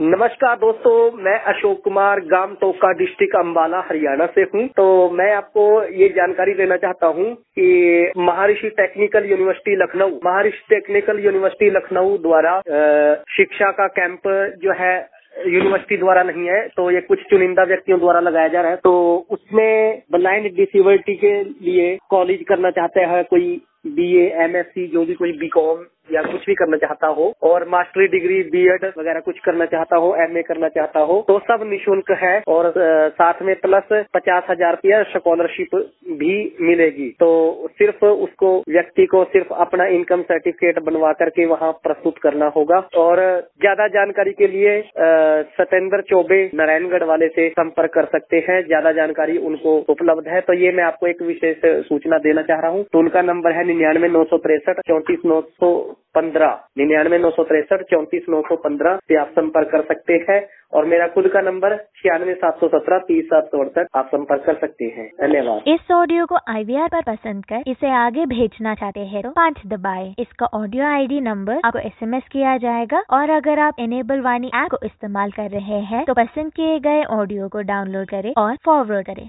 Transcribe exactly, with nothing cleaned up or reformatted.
नमस्कार दोस्तों, मैं अशोक कुमार गांव टोका डिस्ट्रिक्ट अम्बाला हरियाणा से हूं। तो मैं आपको ये जानकारी देना चाहता हूं कि महर्षि टेक्निकल यूनिवर्सिटी लखनऊ महर्षि टेक्निकल यूनिवर्सिटी लखनऊ द्वारा शिक्षा का कैंप जो है यूनिवर्सिटी द्वारा नहीं है, तो ये कुछ चुनिंदा व्यक्तियों द्वारा लगाया जा रहा है। तो उसमें ब्लाइंड डिसेबिलिटी के लिए कॉलेज करना चाहते हैं, कोई बीए, एमएससी, जो भी कोई बीकॉम या कुछ भी करना चाहता हो और मास्टरी डिग्री, बीएड वगैरह कुछ करना चाहता हो, एमए करना चाहता हो, तो सब निःशुल्क है और साथ में प्लस पचास हजार रुपया स्कॉलरशिप भी मिलेगी। तो सिर्फ उसको व्यक्ति को सिर्फ अपना इनकम सर्टिफिकेट बनवा करके वहाँ प्रस्तुत करना होगा। और ज्यादा जानकारी के लिए सत्येंद्र चौबे नारायणगढ़ वाले से संपर्क कर सकते हैं, ज्यादा जानकारी उनको उपलब्ध है। तो ये मैं आपको एक विशेष सूचना देना चाह रहा हूँ। तो उनका नंबर है निन्यानवे नौ सौ तिरसठ चौंतीस नौ सौ पंद्रह निन्यानवे नौ सौ तिरसठ चौंतीस नौ सौ पंद्रह से आप संपर्क कर सकते हैं। और मेरा खुद का नंबर छियानवे सात सौ सत्रह तीस सात सौ अड़सठ आप संपर्क कर सकते हैं। धन्यवाद। इस ऑडियो को आईवीआर पर पसंद कर इसे आगे भेजना चाहते हैं तो पाँच दबाएं। इसका ऑडियो आईडी नंबर आपको एसएमएस किया जाएगा। और अगर आप इनेबल वाणी ऐप को इस्तेमाल कर रहे हैं तो पसंद किए गए ऑडियो को डाउनलोड करें और फॉरवर्ड करें।